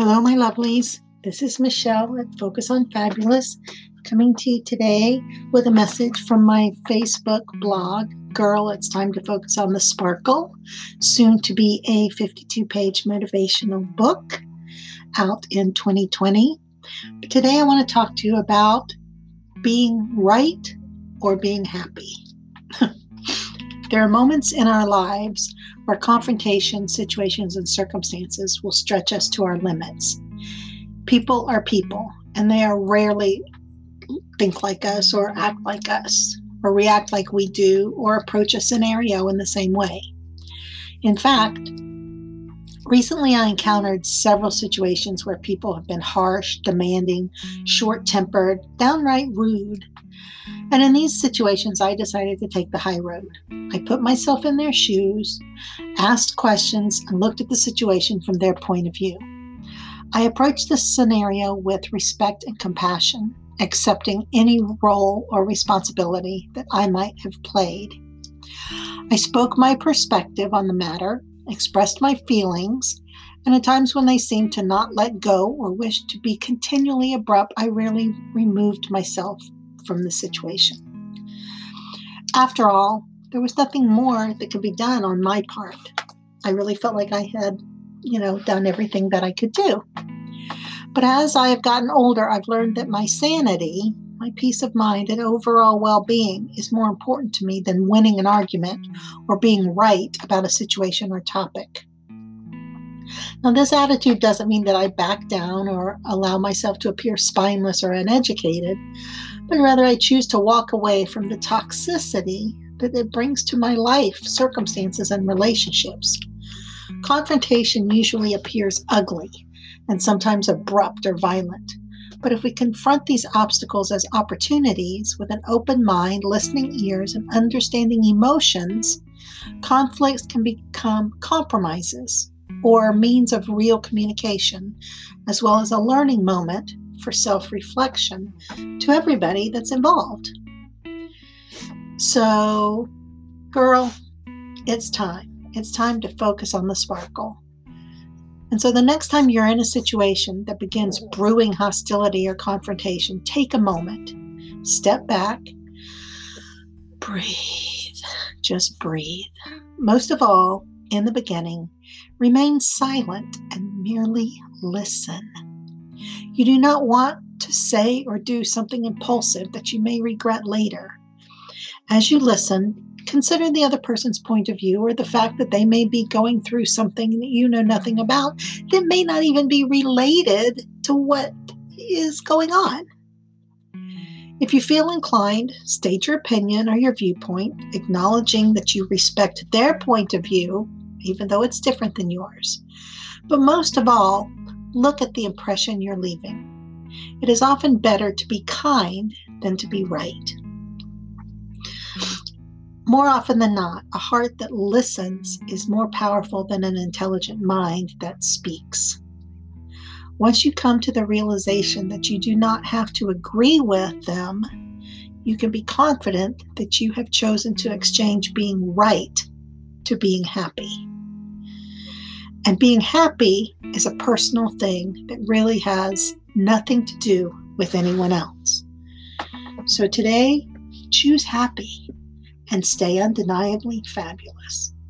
Hello, my lovelies. This is Michelle at Focus on Fabulous, coming to you today with a message from my Facebook blog, Girl, It's Time to Focus on the Sparkle, soon to be a 52-page motivational book out in 2020. But today I want to talk to you about being right or being happy. There are moments in our lives where confrontation, situations, and circumstances will stretch us to our limits. People are people, and they are rarely think like us or act like us or react like we do or approach a scenario in the same way. In fact, recently I encountered several situations where people have been harsh, demanding, short-tempered, downright rude. And in these situations, I decided to take the high road. I put myself in their shoes, asked questions, and looked at the situation from their point of view. I approached this scenario with respect and compassion, accepting any role or responsibility that I might have played. I spoke my perspective on the matter, expressed my feelings, and at times when they seemed to not let go or wished to be continually abrupt, I rarely removed myself from the situation. After all, there was nothing more that could be done on my part. I really felt like I had, done everything that I could do. But as I have gotten older, I've learned that my sanity, my peace of mind, and overall well-being is more important to me than winning an argument or being right about a situation or topic. Now, this attitude doesn't mean that I back down or allow myself to appear spineless or uneducated, but rather I choose to walk away from the toxicity that it brings to my life, circumstances, and relationships. Confrontation usually appears ugly and sometimes abrupt or violent. But if we confront these obstacles as opportunities with an open mind, listening ears, and understanding emotions, conflicts can become compromises or means of real communication, as well as a learning moment for self-reflection to everybody that's involved. So, girl, it's time. It's time to focus on the sparkle. And so the next time you're in a situation that begins brewing hostility or confrontation, take a moment, step back, breathe, just breathe. Most of all, in the beginning, remain silent and merely listen. You do not want to say or do something impulsive that you may regret later. As you listen, consider the other person's point of view or the fact that they may be going through something that you know nothing about that may not even be related to what is going on. If you feel inclined, state your opinion or your viewpoint, acknowledging that you respect their point of view, even though it's different than yours. But most of all, look at the impression you're leaving. It is often better to be kind than to be right. More often than not, a heart that listens is more powerful than an intelligent mind that speaks. Once you come to the realization that you do not have to agree with them, you can be confident that you have chosen to exchange being right to being happy. And being happy is a personal thing that really has nothing to do with anyone else. So today, choose happy and stay undeniably fabulous.